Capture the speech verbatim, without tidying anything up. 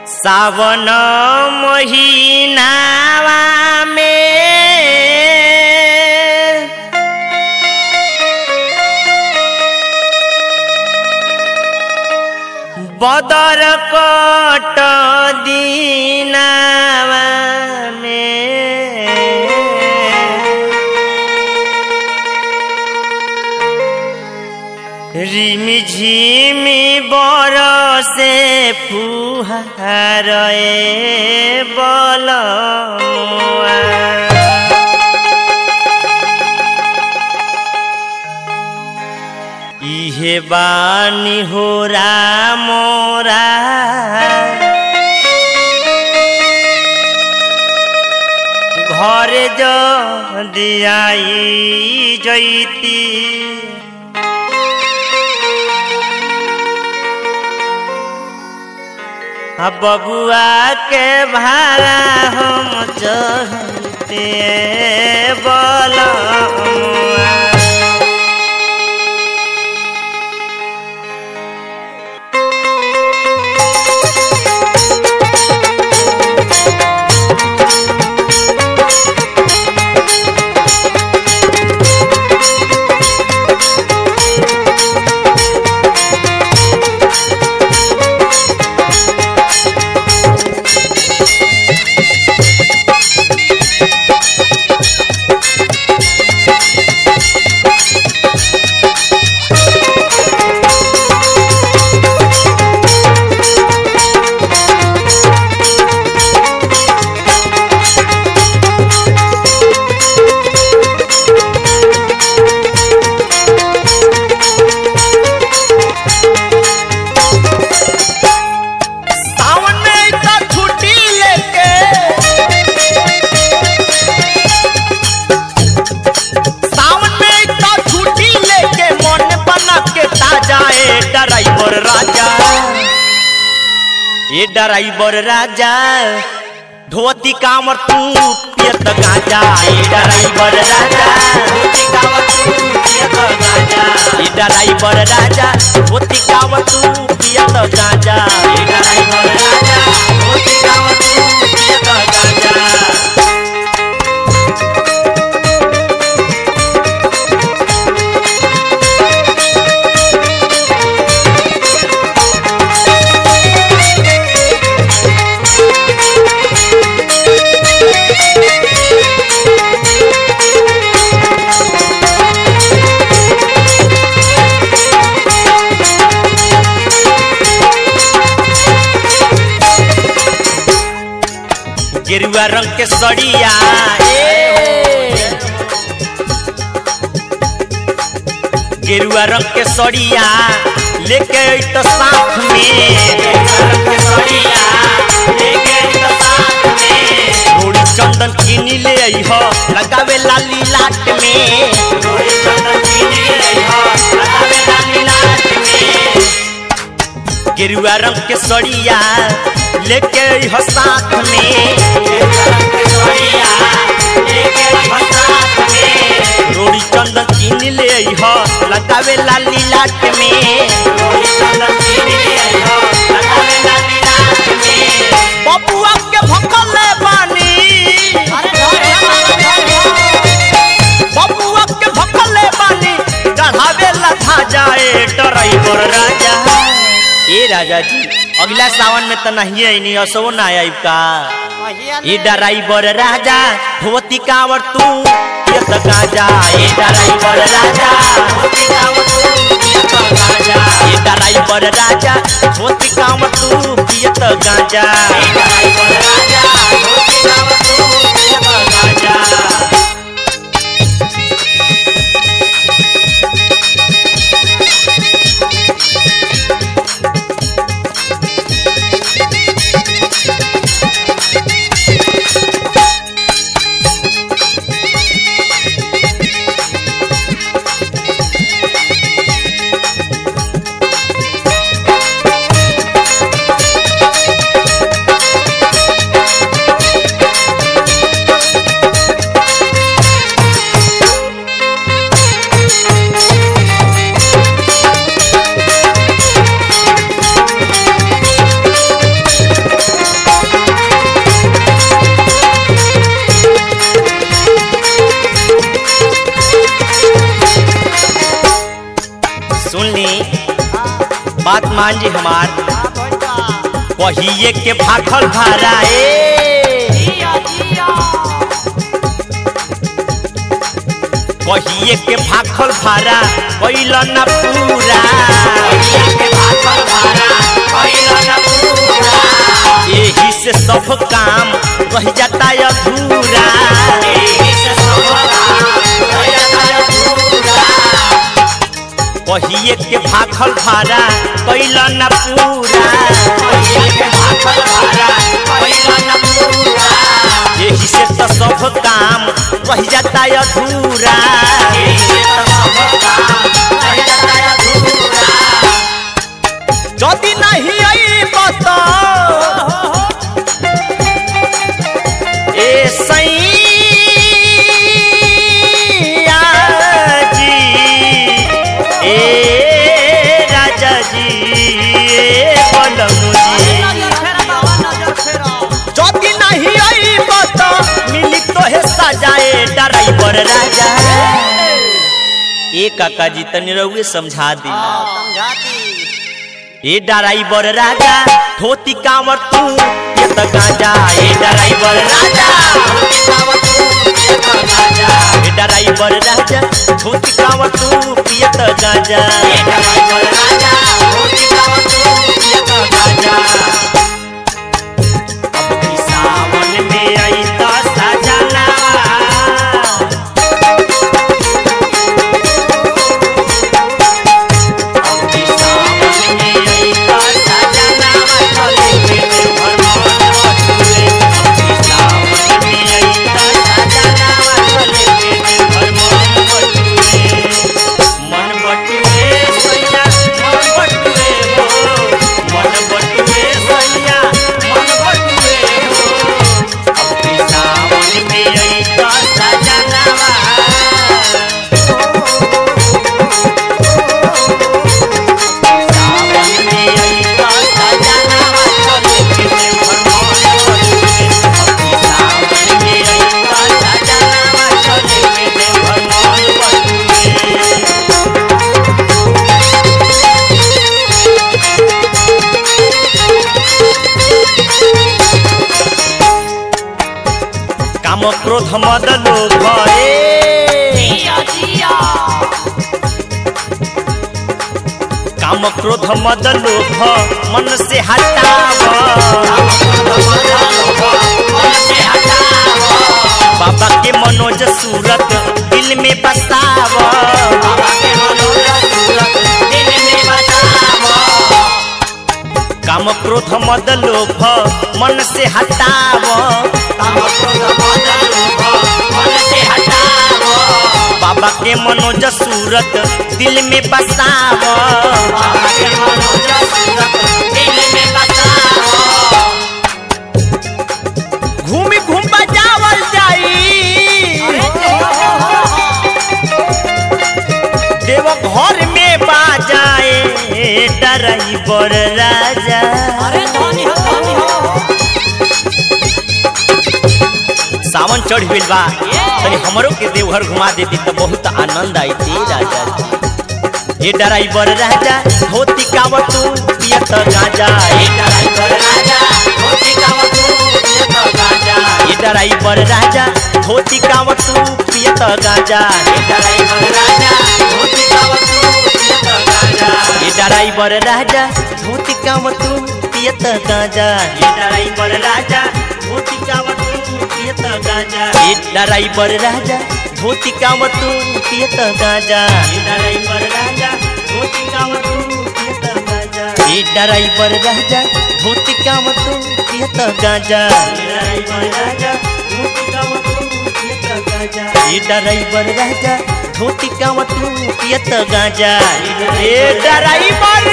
सावन महीनावा में बदर कट दीनावा में रिमि झिमि बरसे फुहार बलमुआ इहे बानी हो मोरा घर जदि आई जैती बबुआ के भाड़ा हम चढ़ते बलमुआ ड्राइवर राजा ये ड्राइवर राजा धोती कामर तू पियत गांजा ये ड्राइवर राजा धोती कामर तू पियत गांजा ये ड्राइवर राजा धोती कामर तू पियत गांजा ये ड्राइवर राजा धोती कामर तू पियत गांजा गेरुआ रंग के सड़िया गेरुआ रंग के सड़िया लेके तो साथ में सड़िया लेके तो साथ में रोड़ी चंदन चीनी ले आई हो लगावे लाली लाट में रोड़ी चंदन चीनी ले आई हो लगावे लाली लाट में गेरुआ रंग के सड़िया लेके हो साथ में रोड़ी चंदन चीनी ले हो लगावे लाली लाट में बबुआ के भकले बानी बबुआ के भकले बानी चढ़ावे लथा जाए ड्राइवर राजा ए राजा जी अगला सावन में तो नहीं है नहीं असो ना आइब का ये ड्राइवर राजा धोती कांवर तू पियत गांजा ये ड्राइवर राजा धोती कांवर तू पियत गांजा ये ड्राइवर राजा धोती कांवर तू पियत गांजा ये ड्राइवर राजा धोती कांवर तू पियत गांजा सामान जी हमार कहिए के भाखल भारा ए कहिए के भाखल भारा कैल न पूरा यही से सब काम रह जाता अधूरा कहिए के भाखल भारा कैल न पूरा यही से तो सब काम रह जाता अधूरा जदि नहीं आई बत ए सैया जी ए राजा जी ए बलमू जी जदि नहीं आई बत मिली तो है सजाए ड्राइवर राजा ए काका जी तनी रउए समझा दी ए ड्राइवर राजा धोती कांवर तू ये तो गांजा ए ड्राइवर राजा ए ड्राइवर राजा धोती कांवर तू पिए तो गांजा ए ड्राइवर राजा धोती कांवर तू पिए तो गांजा अब की सावन में आई तो सजना काम क्रोध मद लोभ काम क्रोध मद लोभ मन से हटाव बाबा के मनोज सूरत दिल में बसाव काम क्रोध मद लोभ मन से हटाव बाबा के मनोज सूरत दिल में बसाव घूम घूम बजावल जाई देव घर में बाजाए ड्राइवर राजा सावन चढ़ गइल बा तनी हमरो के देवघर घुमा देती तो बहुत आनंद आई थी राजा ये ड्राइवर राजा धोती कांवर तू पियत गांजा ये ड्राइवर राजा धोती कांवर तू पियत गांजा ये ड्राइवर राजा धोती कांवर तू पियत गांजा ये ड्राइवर राजा धोती कांवर तू पियत गांजा ये ड्राइवर राजा धोती कांवर तू पियत गांजा ये ड्राइवर राजा धोती कांवर तू पियत गांजा ये ड्राइवर राजा धोती कांवर तू पियत गांजा ये ड्राइवर राजा धोती कांवर तू पियत गांजा ये ड्राइवर राजा धोती कांवर तू पियत गांजा ये ड्राइवर राजा धोती कांवर तू पियत गांजा ये ड्राइवर राजा धोती कांवर तू पियत गांजा ये ड्राइवर